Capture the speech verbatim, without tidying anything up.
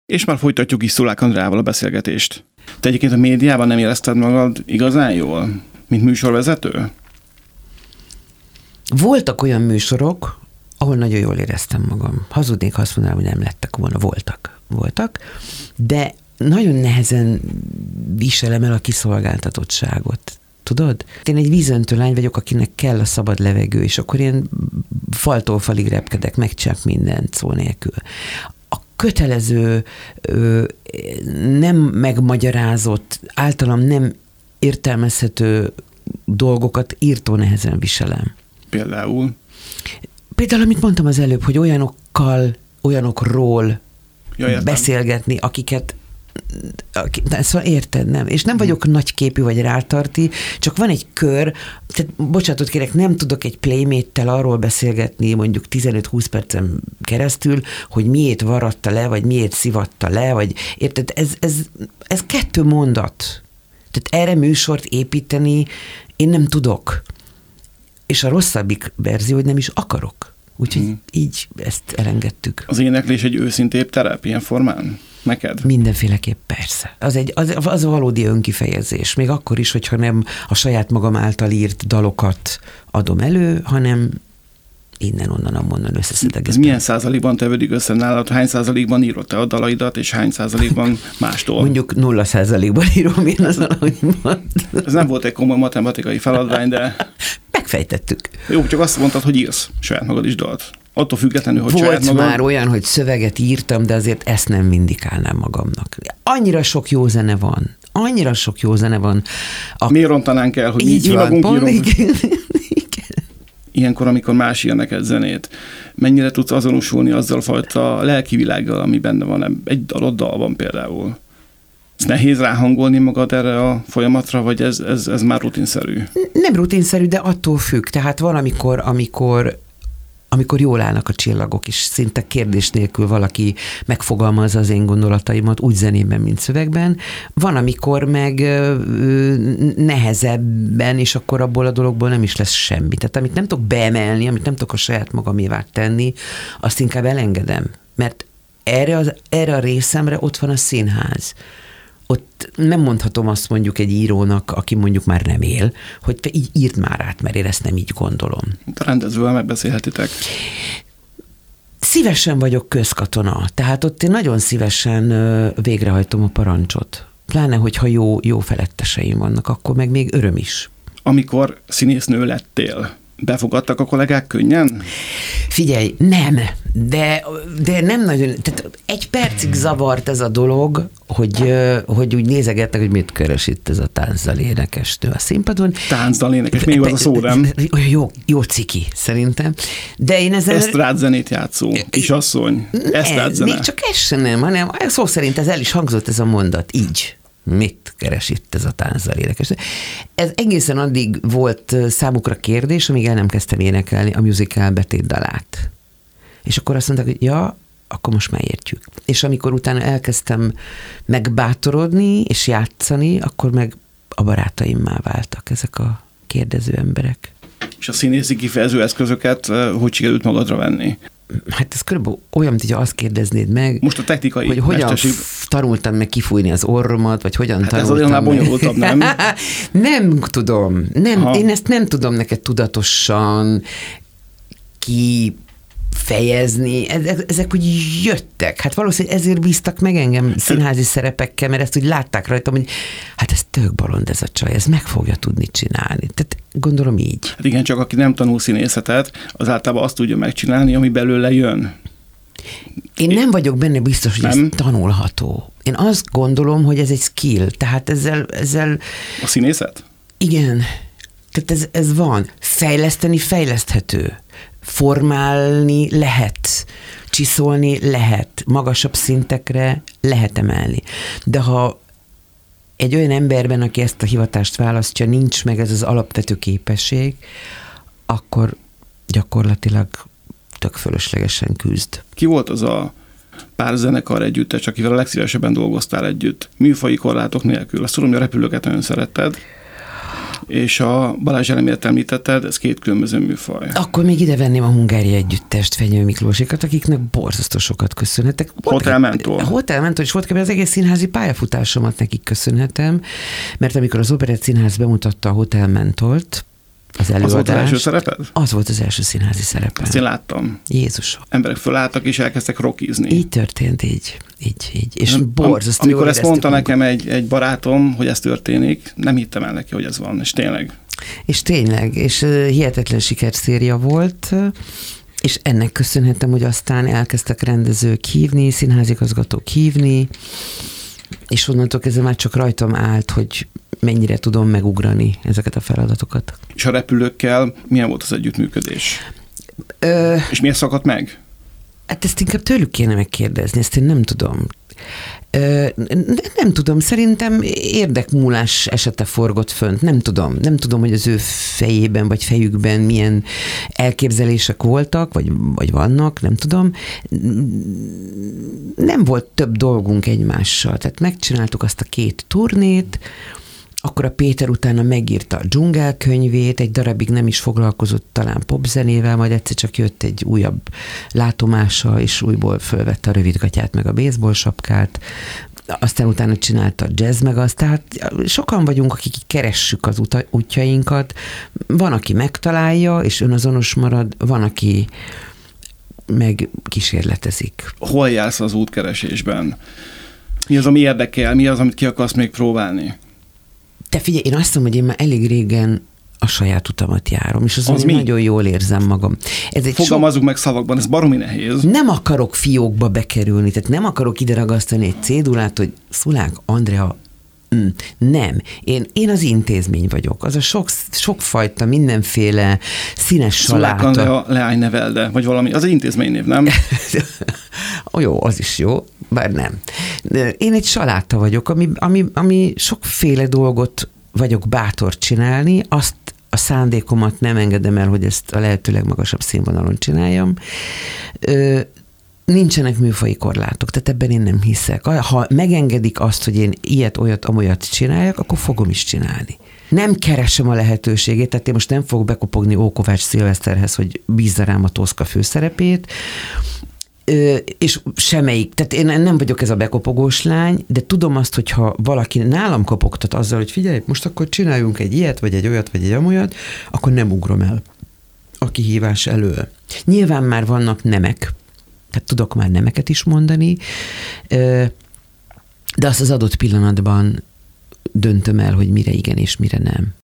És már folytatjuk is Szulák Andreával a beszélgetést. Te egyébként a médiában nem érezted magad igazán jól, mint műsorvezető? Voltak olyan műsorok, ahol nagyon jól éreztem magam. Hazudnék, ha azt mondanám, hogy nem lettek volna. Voltak. Voltak. De nagyon nehezen viselem el a kiszolgáltatottságot. Tudod? Én egy vízöntő lány vagyok, akinek kell a szabad levegő, és akkor én faltól falig repkedek, megcsinálok mindent szó nélkül. A kötelező, nem megmagyarázott, általam nem értelmezhető dolgokat írtó nehezen viselem. Például? Például, amit mondtam az előbb, hogy olyanokkal, olyanokról ja, beszélgetni, akiket szóval érted, nem? És nem vagyok hmm. nagyképű vagy rátarti, csak van egy kör, tehát bocsánatot kérek, nem tudok egy playmate-tel arról beszélgetni mondjuk tizenöt-húsz percen keresztül, hogy miért varatta le, vagy miért szivatta le, vagy érted? Ez, ez, ez kettő mondat. Tehát erre műsort építeni én nem tudok. És a rosszabbik verzió, hogy nem is akarok. Úgyhogy hmm. így ezt elengedtük. Az éneklés egy őszintébb terep ilyen formán? Neked? Mindenféleképp persze. Az, egy, az, az a valódi önkifejezés. Még akkor is, hogyha nem a saját magam által írt dalokat adom elő, hanem innen-onnan, amonnan összeszedegetem. Ez milyen százalékban tevődik össze nálad? Hány százalékban írod te a dalaidat, és hány százalékban mástól? Mondjuk nulla százalékban írom én az alaimban. Ez nem volt egy komoly matematikai feladvány, de... Megfejtettük. Jó, csak azt mondtad, hogy írsz saját magad is dalt. Attól függetlenül, hogy volt saját magad... már olyan, hogy szöveget írtam, de azért ezt nem vindikálnám magamnak. Annyira sok jó zene van. Annyira sok jó zene van. A... Miért rontanánk el, hogy mi, mi magunk írunk? Ilyenkor, amikor más ír neked zenét, mennyire tudsz azonosulni azzal a fajta lelki világgal, ami benne van egy dalod dalban például? Ez nehéz ráhangolni magad erre a folyamatra, vagy ez, ez, ez már rutinszerű? Nem rutinszerű, de attól függ. Tehát valamikor, amikor amikor jól állnak a csillagok, és szinte kérdés nélkül valaki megfogalmazza az én gondolataimat úgy zenében, mint szövegben. Van, amikor meg nehezebben, és akkor abból a dologból nem is lesz semmi. Tehát amit nem tudok beemelni, amit nem tudok a saját magamévá tenni, azt inkább elengedem. Mert erre, az, erre a részemre ott van a színház. Ott nem mondhatom azt mondjuk egy írónak, aki mondjuk már nem él, hogy te így írd már át, mert én ezt nem így gondolom. A rendezővel megbeszélhetitek. Szívesen vagyok közkatona, tehát ott én nagyon szívesen végrehajtom a parancsot. Pláne, hogyha jó, jó feletteseim vannak, akkor meg még öröm is. Amikor színésznő lettél, befogadtak a kollégák könnyen? Figyelj, nem, de, de nem nagyon, tehát egy percig zavart ez a dolog, hogy, hogy úgy nézegettek, hogy mit keres itt ez a táncdal énekesnő a színpadon. Táncdal énekes, még az a szó, nem? Jó, jó ciki, szerintem. De én ezzel... Esztrád zenét játszó, kisasszony, esztrád zene. Még csak ez sem nem, hanem szó szerint ez el is hangzott ez a mondat, így. Mit keres itt ez a táncdal énekes? Ez egészen addig volt számukra kérdés, amíg el nem kezdtem énekelni a musical betétdalát. És akkor azt mondták, hogy ja, akkor most már értjük. És amikor utána elkezdtem megbátorodni és játszani, akkor meg a barátaimmá váltak ezek a kérdező emberek. És a színészi kifejező eszközöket hogy sikerült magadra venni? Hát ez körülbelül olyan, mint hogyha azt kérdeznéd meg, most a technikai hogy hogyan mesterség... tanultam meg kifújni az orromat, vagy hogyan hát tanultam ez annál bonyolultabb, nem? Nem tudom. Nem, én ezt nem tudom neked tudatosan kifejezni. Ezek úgy jöttek. Hát valószínűleg ezért bíztak meg engem színházi szerepekkel, mert ezt úgy látták rajtam, hogy hát ez tök bolond ez a csaj, ez meg fogja tudni csinálni. Tehát gondolom így. Hát igen, csak aki nem tanul színészetet, az általában azt tudja megcsinálni, ami belőle jön. Én nem vagyok benne biztos, hogy nem? Ez tanulható. Én azt gondolom, hogy ez egy skill. Tehát ezzel... ezzel a színészet? Igen. Tehát ez, ez van. Fejleszteni fejleszthető. Formálni lehet. Csiszolni lehet. Magasabb szintekre lehet emelni. De ha egy olyan emberben, aki ezt a hivatást választja, nincs meg ez az alapvető képesség, akkor gyakorlatilag tök fölöslegesen küzd. Ki volt az a pár zenekar együttes, akivel a legszívesebben dolgoztál együtt? Műfaji korlátok nélkül. Azt tudom, hogy a repülőket nagyon szeretted. és a Balázs Elemért említetted, ez két különböző műfaj. Akkor még ide venném a Hungária Együttest, Fenyő Miklósikat, akiknek borzasztó sokat köszönhetek. Hotel Mentor. Hotel Mentor, és volt kb. Az egész színházi pályafutásomat nekik köszönhetem, mert amikor az Operett Színház bemutatta a Hotel Mentort, az előadást. Az volt az első szereped? Az volt az első színházi szerepem. Azt én láttam. Jézusom. Emberek fölálltak és elkezdtek rockizni. Így történt, így, így, így. És nem, borzasztó. Amikor ezt mondta nekem egy, egy barátom, hogy ez történik, nem hittem el neki, hogy ez van, és tényleg. És tényleg, és hihetetlen sikerszéria volt, és ennek köszönhetem, hogy aztán elkezdtek rendezők hívni, színházigazgatók hívni, és onnantól kezdve már csak rajtam állt, hogy mennyire tudom megugrani ezeket a feladatokat. És a repülőkkel milyen volt az együttműködés? Ö... És miért szakadt meg? Hát ezt inkább tőlük kéne megkérdezni, ezt én nem tudom. Ö, nem tudom, szerintem érdekmúlás esete forgott fönt, nem tudom. Nem tudom, hogy az ő fejében vagy fejükben milyen elképzelések voltak, vagy, vagy vannak, nem tudom. Nem volt több dolgunk egymással, tehát megcsináltuk azt a két turnét, akkor a Péter utána megírta a Dzsungel könyvét, egy darabig nem is foglalkozott talán popzenével, majd egyszer csak jött egy újabb látomása, és újból fölvette a rövidgatját meg a baseball sapkát, aztán utána csinálta a jazz meg azt, tehát sokan vagyunk, akik keressük az uta- útjainkat, van, aki megtalálja, és önazonos marad, van, aki meg kísérletezik. Hol jársz az útkeresésben? Mi az, ami érdekel? Mi az, amit ki akarsz még próbálni? Te figyelj, én azt mondom, hogy én már elég régen a saját utamat járom, és azon az én nagyon jól érzem magam. Ez egy Fogalmazzuk so... meg szavakban, ez baromi nehéz. Nem akarok fiókba bekerülni, tehát nem akarok ide ragasztani egy cédulát, hogy Szulák Andrea, mm, nem. Én, én az intézmény vagyok. Az a sok, sokfajta, mindenféle színes Szulák saláta. Andrea leánynevelde, vagy valami, az egy intézménynév, nem? Jó, az is jó, bár nem. Én egy saláta vagyok, ami, ami, ami sokféle dolgot vagyok bátor csinálni, azt a szándékomat nem engedem el, hogy ezt a lehető legmagasabb színvonalon csináljam. Ö, nincsenek műfaji korlátok, tehát ebben én nem hiszek. Ha megengedik azt, hogy én ilyet, olyat, amolyat csináljak, akkor fogom is csinálni. Nem keresem a lehetőségét, tehát én most nem fogok bekopogni Ókovács Szilveszterhez, hogy bízza rám a Toszka főszerepét, Ö, és semmelyik, tehát én nem vagyok ez a bekopogós lány, de tudom azt, hogyha valaki nálam kopogtat azzal, hogy figyelj, most akkor csináljunk egy ilyet, vagy egy olyat, vagy egy amolyat, akkor nem ugrom el a kihívás elől. Nyilván már vannak nemek, tehát tudok már nemeket is mondani, ö, de azt az adott pillanatban döntöm el, hogy mire igen és mire nem.